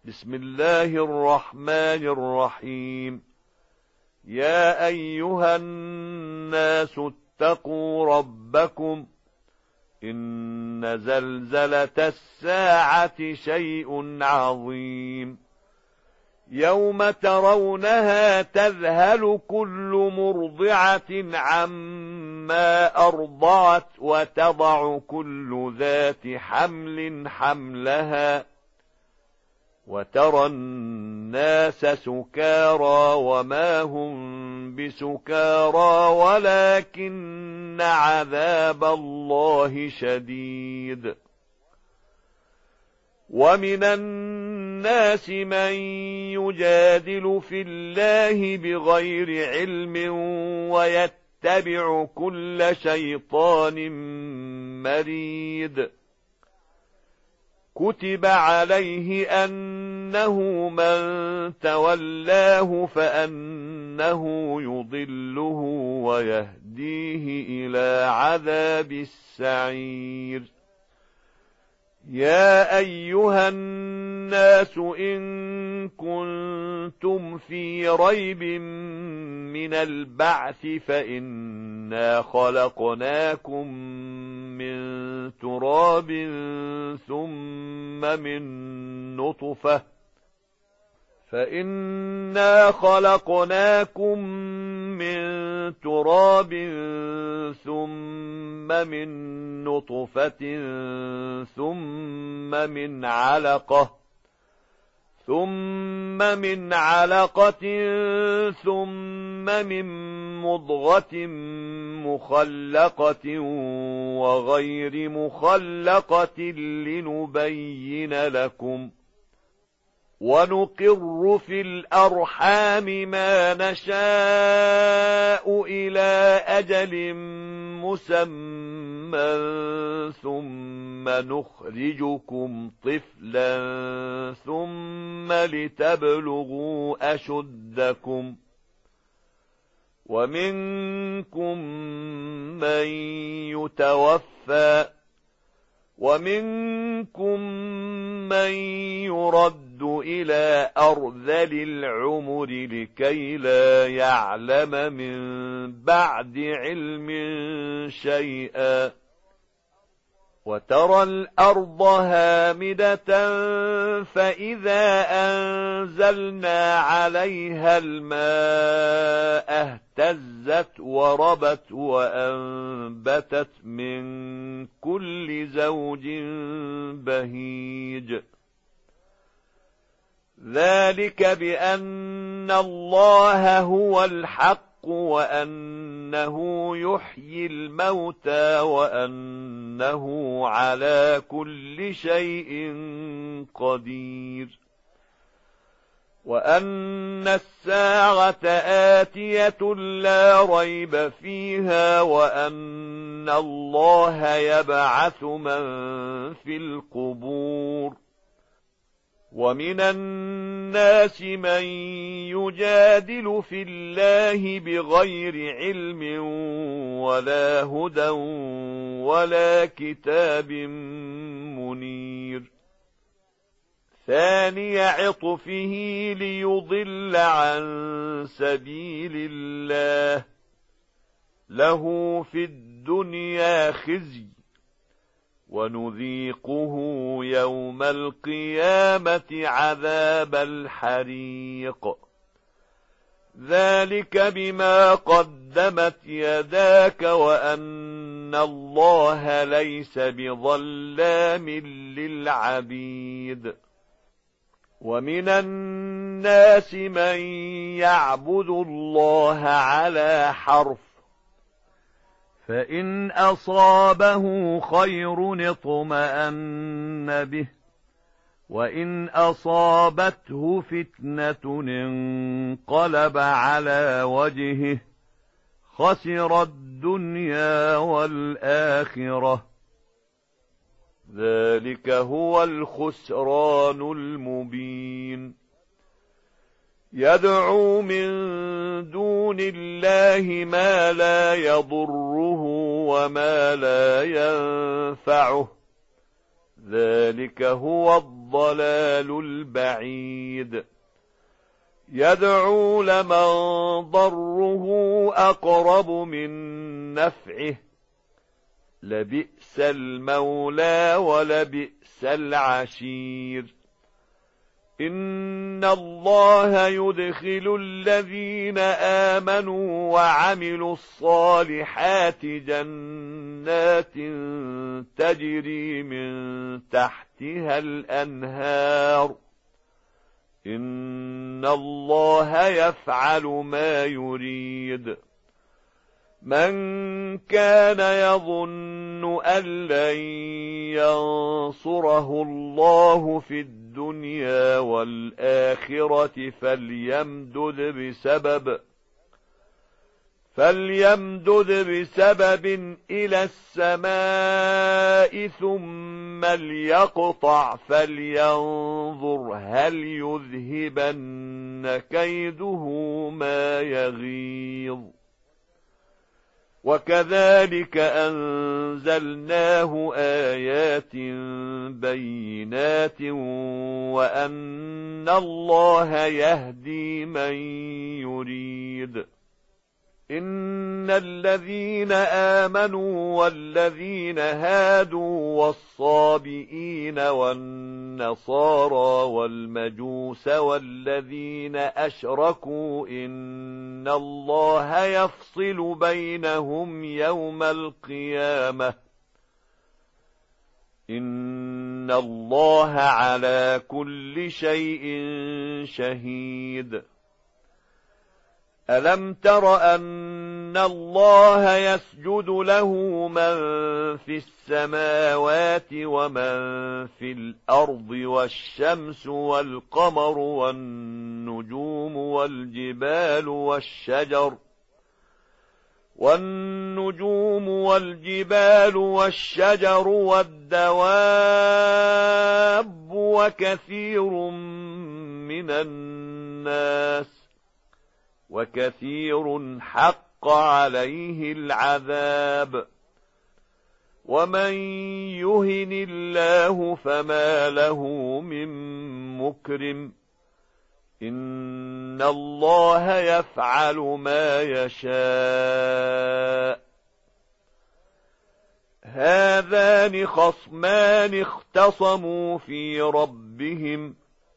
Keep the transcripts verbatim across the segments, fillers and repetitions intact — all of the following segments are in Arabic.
بسم الله الرحمن الرحيم. يا أيها الناس اتقوا ربكم، إن زلزلة الساعة شيء عظيم، يوم ترونها تذهل كل مرضعة عما أرضعت وتضع كل ذات حمل حملها، وترى الناس سكارى وما هم بسكارى ولكن عذاب الله شديد. ومن الناس من يجادل في الله بغير علم ويتبع كل شيطان مريد. كتب عليه أنه من تولاه فأنه يضله ويهديه إلى عذاب السعير. يا أيها الناس إن كنتم في ريب من البعث فإنا خلقناكم من تراب ثم من نطفة فإنا خلقناكم من تراب ثم من نطفة ثم من علقة ثم من علقة ثم من مضغة مخلقة وغير مخلقة لنبين لكم، ونقر في الأرحام ما نشاء إلى أجل مسمى ثم نخرجكم طفلا ثم لتبلغوا أشدكم، ومنكم من يتوفى ومنكم من يرد إلى أرذل العمر لكي لا يعلم من بعد علم شيئا. وترى الأرض هامدة فإذا أنزلنا عليها الماء اهتزت وربت وأنبتت من كل زوج بهيج. ذلك بأن الله هو الحق وأنه يحيي الموتى وأنه على كل شيء قدير، وأن الساعة آتية لا ريب فيها، وأن الله يبعث من في القبور. ومن الناس من يجادل في الله بغير علم ولا هدى ولا كتاب منير. ثاني عطفه ليضل عن سبيل الله، له في الدنيا خزي ونذيقه يوم القيامة عذاب الحريق. ذلك بما قدمت يداك وأن الله ليس بظلام للعبيد. ومن الناس من يعبد الله على حرف، فإن أصابه خير اطمأن به، وإن أصابته فتنة انقلب على وجهه خسر الدنيا والآخرة. ذلك هو الخسران المبين. يدعو من دون الله ما لا يضره وما لا ينفعه، ذلك هو الضلال البعيد يدعو لمن ضره أقرب من نفعه لبئس المولى ولبئس العشير إن الله يدخل الذين آمنوا وعملوا الصالحات جنات تجري من تحتها الأنهار إن الله يفعل ما يريد من كان يظن أن لن ينصره الله في الدنيا والآخرة فليمدد بسبب فليمدد بسبب إلى السماء ثم ليقطع فلينظر هل يذهبن كيده ما يغيظ وكذلك أنزلناه آيات بينات وأن الله يهدي من يريد إن الذين آمنوا والذين هادوا والصابئين والنصارى والمجوس والذين أشركوا إن الله يفصل بينهم يوم القيامة إن الله على كل شيء شهيد ألم تر أن الله يسجد له من في السماوات ومن في الأرض والشمس والقمر والنجوم والجبال والشجر والنجوم والجبال والشجر والدواب وكثير من الناس وكثير حق عليه العذاب ومن يهن الله فما له من مكرم إن الله يفعل ما يشاء هذان خصمان اختصموا في ربهم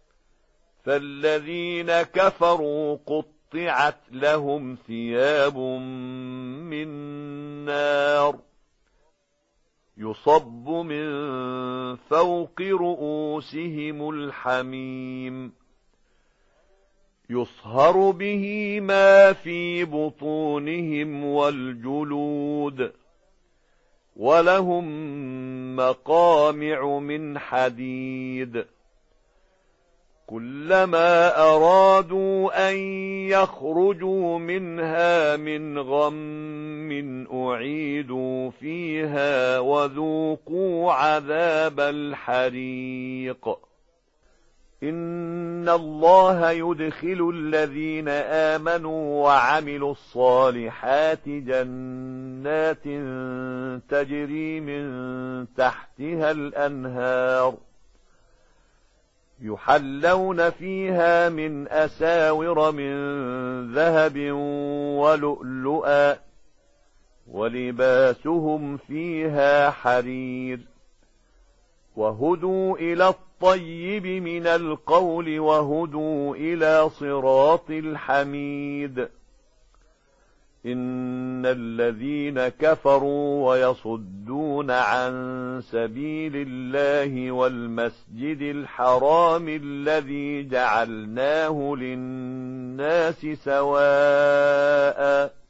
فالذين كفروا قط قطعت لهم ثياب من نار يصب من فوق رؤوسهم الحميم يصهر به ما في بطونهم والجلود ولهم مقامع من حديد كلما أرادوا أن يخرجوا منها من غم أعيدوا فيها وذوقوا عذاب الحريق إن الله يدخل الذين آمنوا وعملوا الصالحات جنات تجري من تحتها الأنهار يحلون فيها من أساور من ذهب ولؤلؤا ولباسهم فيها حرير وهدوا إلى الطيب من القول وهدوا إلى صراط الحميد إن الذين كفروا ويصدون عن سبيل الله والمسجد الحرام الذي جعلناه للناس سواء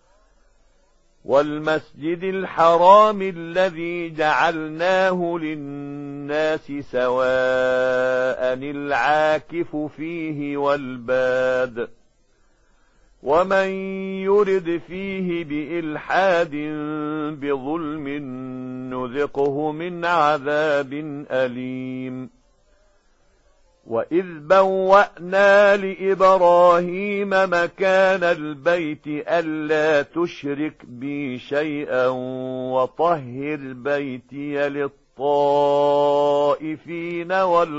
والمسجد الحرام الذي جعلناه للناس سواء العاكف فيه والباد ومن يرد فيه بإلحاد بظلم نذقه من عذاب أليم وإذ بوأنا لإبراهيم مكان البيت ألا تشرك بي شيئا وطهر بيتي للطهر الطائفين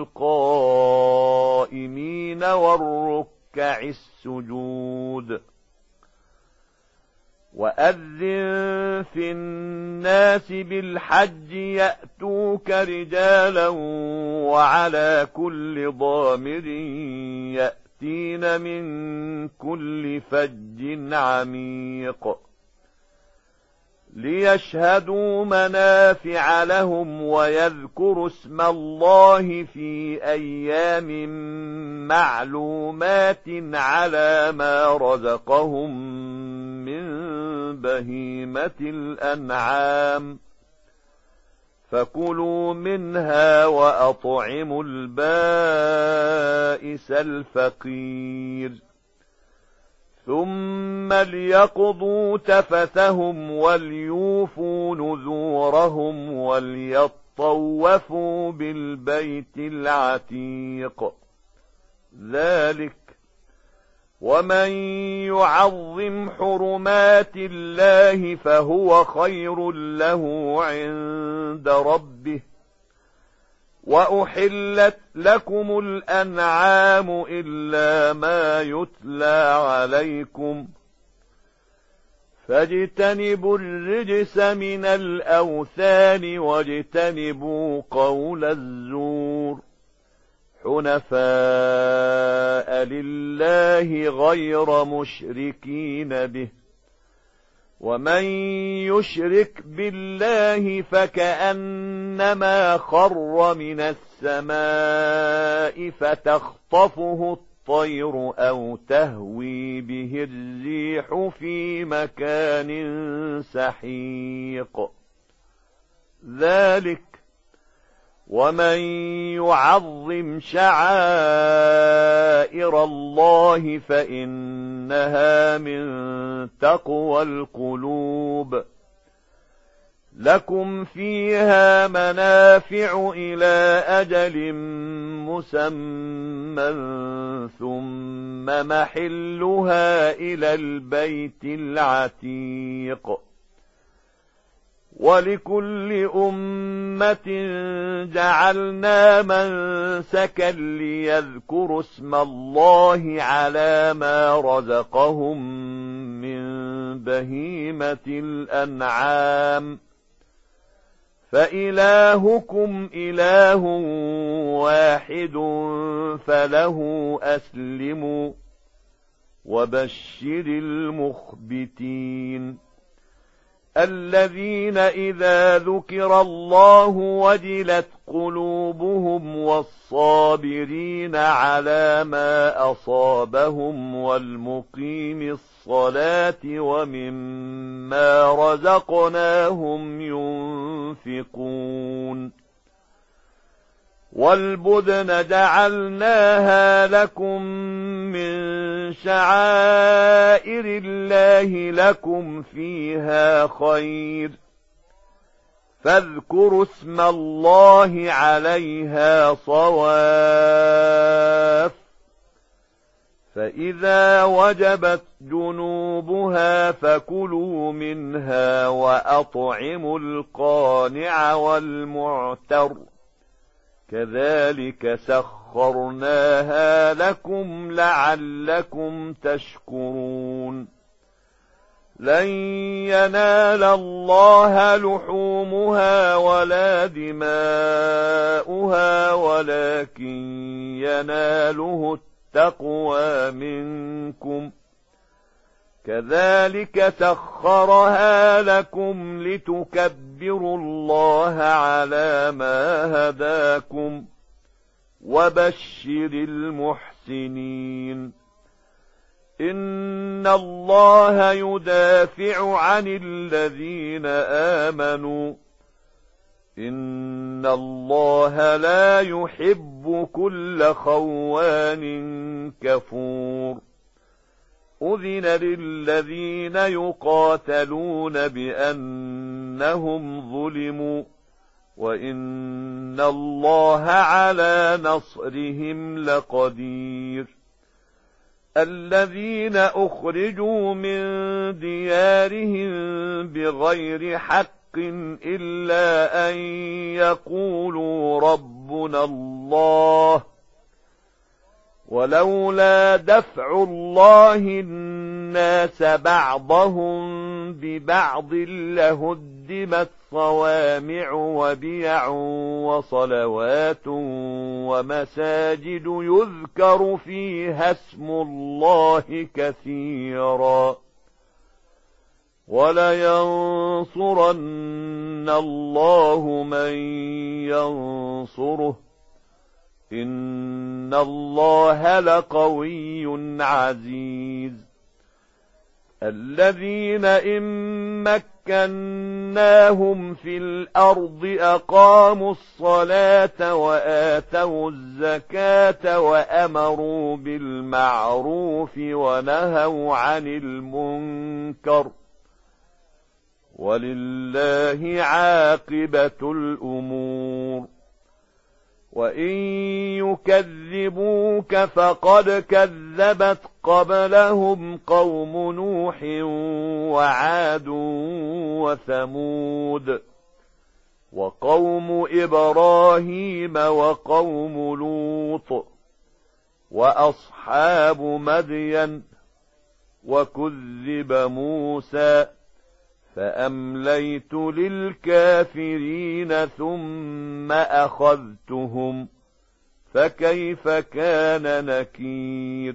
والقائمين والركع السجود. وأذن في الناس بالحج يأتوك رجالا وعلى كل ضامر يأتين من كل فج عميق ليشهدوا منافع لهم ويذكروا اسم الله في أيام معلومات على ما رزقهم من بهيمة الأنعام فكلوا منها وأطعموا البائس الفقير ثم ليقضوا تفثهم وليوفوا نذورهم وليطوفوا بالبيت العتيق. ذلك ومن يعظم حرمات الله فهو خير له عند ربه. وأحلت لكم الأنعام إلا ما يتلى عليكم فاجتنبوا الرجس من الأوثان واجتنبوا قول الزور حنفاء لله غير مشركين به. ومن يشرك بالله فكأنما خر من السماء فتخطفه الطير أو تهوي به الريح في مكان سحيق. ذلك ومن يعظم شعائر الله فإنها من تقوى القلوب. لكم فيها منافع إلى أجل مسمى ثم محلها إلى البيت العتيق. ولكل أمة جعلنا منسكا ليذكروا اسم الله على ما رزقهم من بهيمة الأنعام فإلهكم إله واحد فله أسلموا وبشر المخبتين الذين إذا ذكر الله وجلت قلوبهم والصابرين على ما أصابهم والمقيم الصلاة ومما رزقناهم ينفقون. والبدن جعلناها لكم من شعائر الله لكم فيها خير فاذكروا اسم الله عليها صواف. فإذا وجبت جنوبها فكلوا منها وأطعموا القانع والمعتر كذلك سخرناها لكم لعلكم تشكرون. لن ينال الله لحومها ولا دماؤها ولكن يناله التقوى منكم. كذلك سخرها لكم لتكبروا الله على ما هداكم وبشر المحسنين. إن الله يدافع عن الذين آمنوا إن الله لا يحب كل خوان كفور. أذن للذين يقاتلون بأنهم ظلموا وإن الله على نصرهم لقدير. الذين أخرجوا من ديارهم بغير حق إلا أن يقولوا ربنا الله، ولولا دفع الله الناس بعضهم ببعض لهدمت صوامع وبيع وصلوات ومساجد يذكر فيها اسم الله كثيرا، ولينصرن الله من ينصره، إن الله لقوي عزيز. الذين إن مكناهم في الأرض أقاموا الصلاة وآتوا الزكاة وأمروا بالمعروف ونهوا عن المنكر، ولله عاقبة الأمور. وإن يكذبوك فقد كذبت قبلهم قوم نوح وعاد وثمود وقوم إبراهيم وقوم لوط وأصحاب مدين، وكذب موسى فأمليت للكافرين ثم أخذتهم، فكيف كان نكير.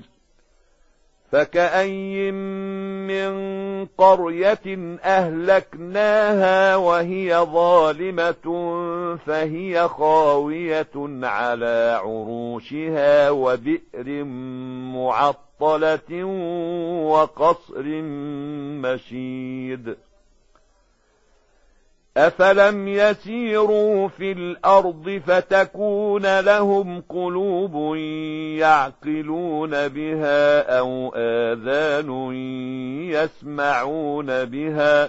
فكأي من قرية أهلكناها وهي ظالمة فهي خاوية على عروشها وبئر معطلة وقصر مشيد. أفلم يسيروا في الأرض فتكون لهم قلوب يعقلون بها أو آذان يسمعون بها،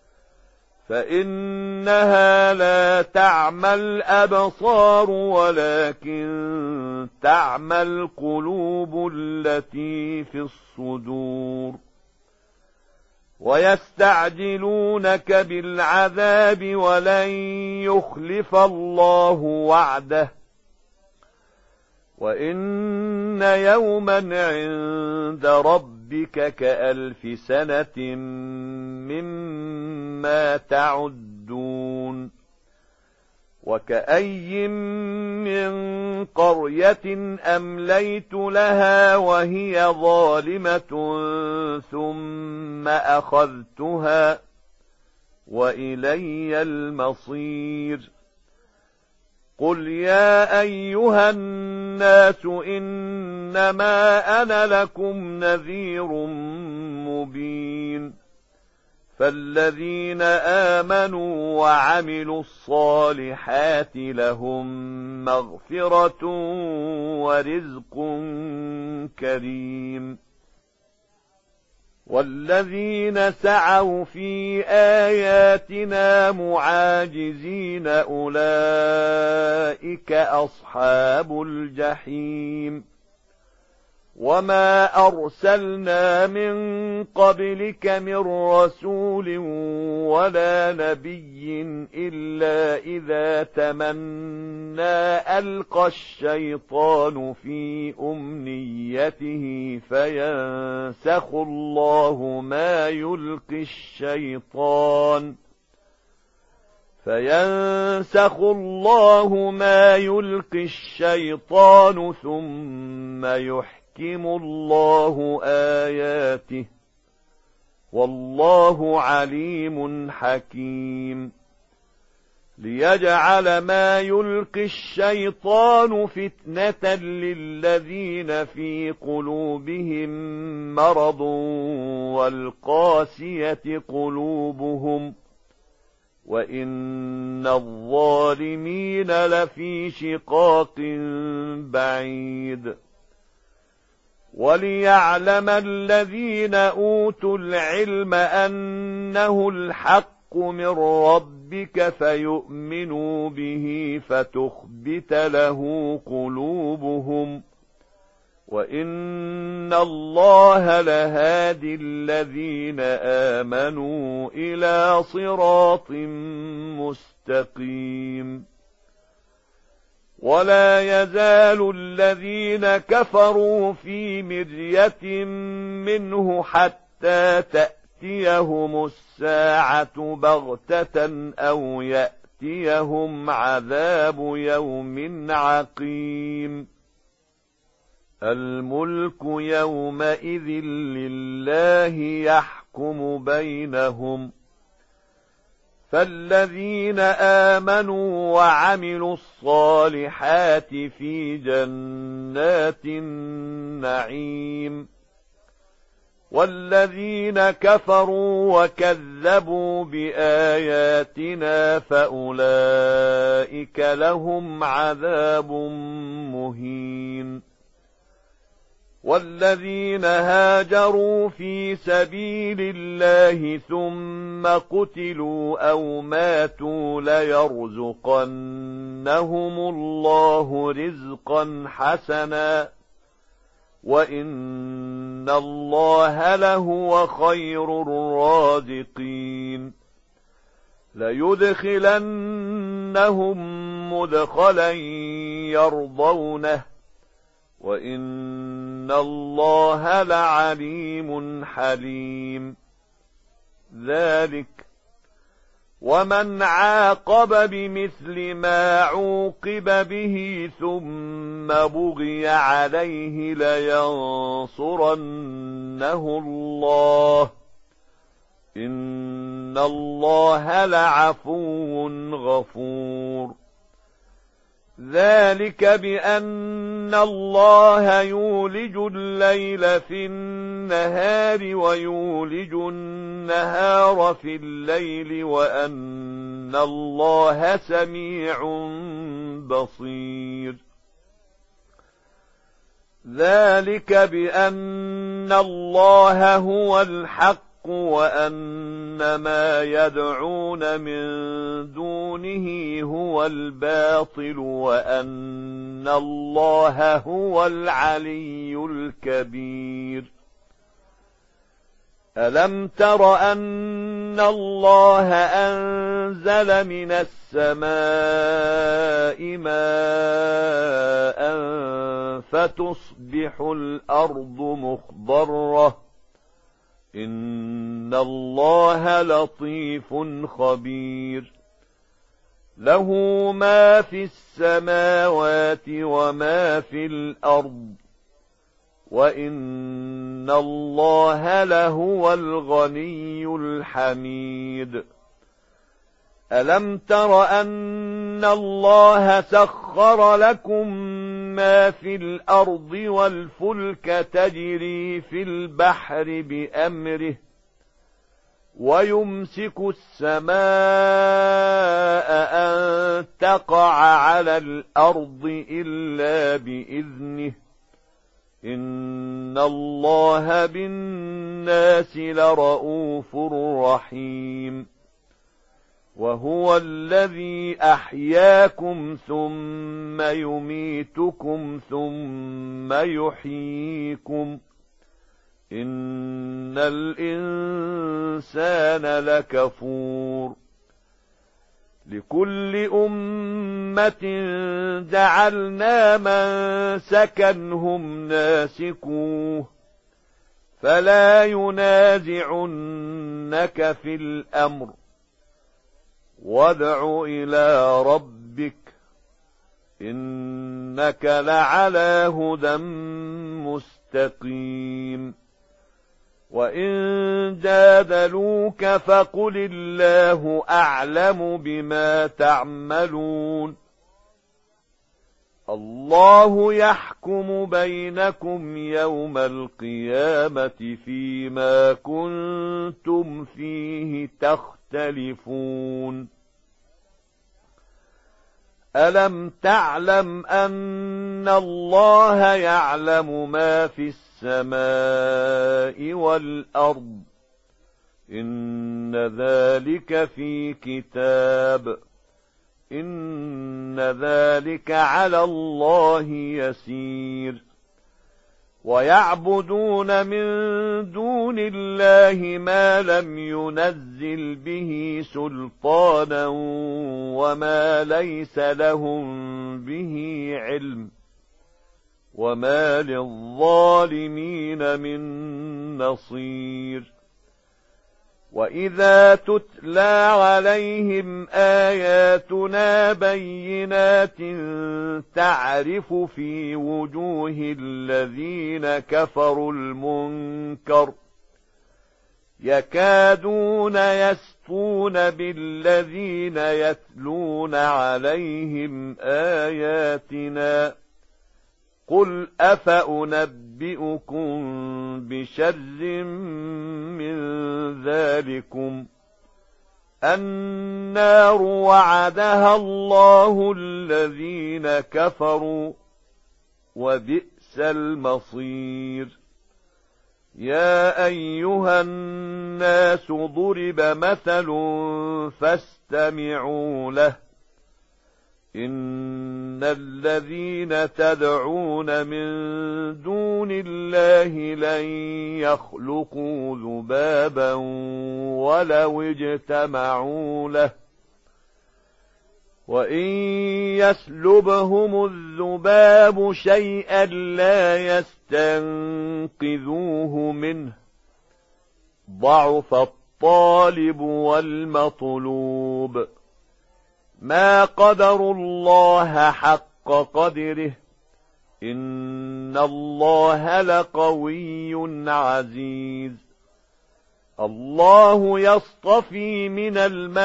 فإنها لا تعمى الأبصار ولكن تعمى القلوب التي في الصدور. ويستعجلونك بالعذاب ولن يخلف الله وعده، وإن يوما عند ربك كألف سنة مما تعدون. وكأي من قرية أمليت لها وهي ظالمة ثم أخذتها وإلي المصير. قل يا أيها الناس إنما أنا لكم نذير مبين. فالذين آمنوا وعملوا الصالحات لهم مغفرة ورزق كريم. والذين سعوا في آياتنا معاجزين أولئك أصحاب الجحيم. وما أرسلنا من قبلك من رسول ولا نبي إلا إذا تمنى ألقى الشيطان في أمنيته فينسخ الله ما يلقي الشيطان فينسخ الله ما يلقي الشيطان ثم يحكم يحكم الله آياته والله عليم حكيم. ليجعل ما يلقي الشيطان فتنة للذين في قلوبهم مرض والقاسية قلوبهم وإن الظالمين لفي شقاق بعيد. وليعلم الذين أوتوا العلم أنه الحق من ربك فيؤمنوا به فتخبت له قلوبهم وَإِنَّ اللَّهَ لَهَادِي الَّذِينَ آمَنُوا إِلَى صِرَاطٍ مُسْتَقِيمٍ وَلَا يَزَالُ الَّذِينَ كَفَرُوا فِي مِرْيَةٍ مِّنْهُ حَتَّى تَأْتِيَهُمُ السَّاعَةُ بَغْتَةً أَوْ يَأْتِيَهُمْ عَذَابُ يَوْمٍ عَقِيمٍ الْمُلْكُ يَوْمَئِذٍ لِلَّهِ يَحْكُمُ بَيْنَهُمْ فَالَّذِينَ آمَنُوا وَعَمِلُوا الصَّالِحَاتِ فِي جَنَّاتِ النَّعِيمِ وَالَّذِينَ كَفَرُوا وَكَذَّبُوا بِآيَاتِنَا فَأُولَئِكَ لَهُمْ عَذَابٌ مُهِينٌ وَالَّذِينَ هَاجَرُوا فِي سَبِيلِ اللَّهِ ثُمَّ قُتِلُوا أَوْ مَاتُوا لَيَرْزُقَنَّهُمُ اللَّهُ رِزْقًا حَسَنًا وَإِنَّ اللَّهَ لَهُوَ خَيْرُ الرَّازِقِينَ لَيُدْخِلَنَّهُم مُّدْخَلًا يَرْضَوْنَهُ وَإِنَّ اللَّهَ لَعَلِيمٌ حَلِيمٌ ذَلِكَ وَمَنْ عَاقَبَ بِمِثْلِ مَا عُوقِبَ بِهِ ثُمَّ بُغِيَ عَلَيْهِ لَيَنصُرَنَّهُ اللَّهُ إِنَّ اللَّهَ لَعَفُوٌّ غَفُورٌ ذَلِكَ بِأَنَّ اللَّهَ يُولِجُ اللَّيْلَ فِي النَّهَارِ وَيُولِجُ النَّهَارَ فِي اللَّيْلِ وَأَنَّ اللَّهَ سَمِيعٌ بَصِيرٌ ذَلِكَ بِأَنَّ اللَّهَ هُوَ الْحَقُّ وَأَنَّ مَا يَدْعُونَ مِن دُونِهِ هُوَ الْبَاطِلُ وَأَنَّ اللَّهَ هُوَ الْعَلِيُّ الْكَبِيرُ أَلَمْ تَرَ أَنَّ اللَّهَ أَنزَلَ مِنَ السَّمَاءِ مَاءً فَتُصْبِحُ الْأَرْضُ مُخْضَرَّةً إِنَّ اللَّهَ لَطِيفٌ خَبِيرٌ لَهُ مَا فِي السَّمَاوَاتِ وَمَا فِي الْأَرْضِ وَإِنَّ اللَّهَ لَهُوَ الْغَنِيُّ الْحَمِيدُ أَلَمْ تَرَ أَنَّ اللَّهَ سَخَّرَ لَكُم مَّا فِي الْأَرْضِ وَالْفُلْكَ تَجْرِي فِي الْبَحْرِ بِأَمْرِهِ وَيُمْسِكُ السَّمَاءَ أَن تَقَعَ عَلَى الْأَرْضِ إِلَّا بِإِذْنِهِ إِنَّ اللَّهَ بِالنَّاسِ لَرَءُوفٌ رَحِيمٌ وَهُوَ الَّذِي أَحْيَاكُمْ ثُمَّ يُمِيتُكُمْ ثُمَّ يُحْيِيكُمْ إِنَّ الْإِنسَانَ لَكَفُورٌ لِكُلِّ أُمَّةٍ جَعَلْنَا مَنسَكًا هُمْ نَاسِكُوهُ فَلَا يُنَازِعُنَّكَ فِي الْأَمْرِ وَادْعُ إِلَى رَبِّكَ إِنَّكَ لَعَلَى هُدًى مُسْتَقِيمٍ وَإِن جَادَلُوكَ فَقُلِ اللَّهُ أَعْلَمُ بِمَا تَعْمَلُونَ اللَّهُ يَحْكُمُ بَيْنَكُمْ يَوْمَ الْقِيَامَةِ فِيمَا كُنتُمْ فِيهِ تَخْتَلِفُونَ أَلَمْ تَعْلَمْ أَنَّ اللَّهَ يَعْلَمُ مَا فِي السَّمَاءِ وَالْأَرْضِ إِنَّ ذَلِكَ فِي كِتَابٍ إِنَّ ذَلِكَ عَلَى اللَّهِ يَسِيرٌ ويعبدون من دون الله ما لم ينزل به سلطانا وما ليس لهم به علم وما للظالمين من نصير وإذا تتلى عليهم آياتنا بينات تعرف في وجوه الذين كفروا المنكر يكادون يسطون بالذين يتلون عليهم آياتنا قل أفأنبئكم بشر من ذلكم النار وعدها الله الذين كفروا وبئس المصير يا أيها الناس ضرب مثل فاستمعوا له إن الذين تدعون من دون الله لن يخلقوا ذبابا ولو اجتمعوا له وإن يسلبهم الذباب شيئا لا يستنقذوه منه ضعف الطالب والمطلوب ما قدروا الله حق قدره إن الله لقوي عزيز الله يصطفي من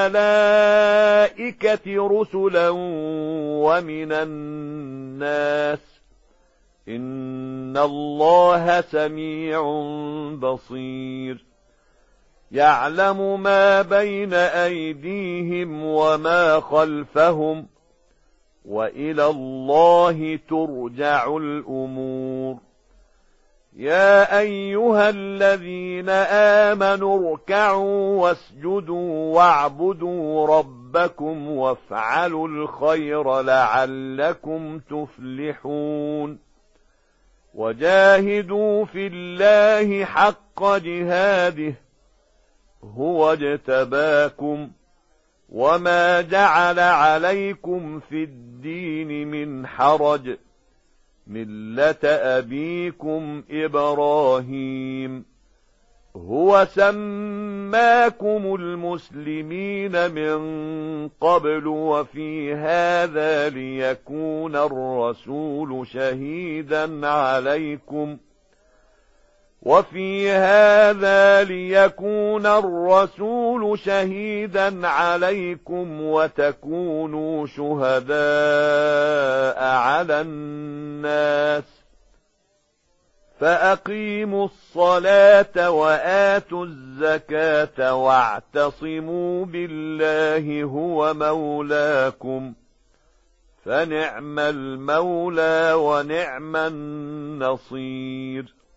الملائكة رسلا ومن الناس إن الله سميع بصير يعلم ما بين أيديهم وما خلفهم وإلى الله ترجع الأمور يا أيها الذين آمنوا اركعوا واسجدوا واعبدوا ربكم وافعلوا الخير لعلكم تفلحون وجاهدوا في الله حق جهاده هو اجتباكم وما جعل عليكم في الدين من حرج ملة أبيكم إبراهيم هو سماكم المسلمين من قبل وفي هذا ليكون الرسول شهيدا عليكم وفي هذا ليكون الرسول شهيدا عليكم وتكونوا شهداء على الناس فأقيموا الصلاة وآتوا الزكاة واعتصموا بالله هو مولاكم فنعم المولى ونعم النصير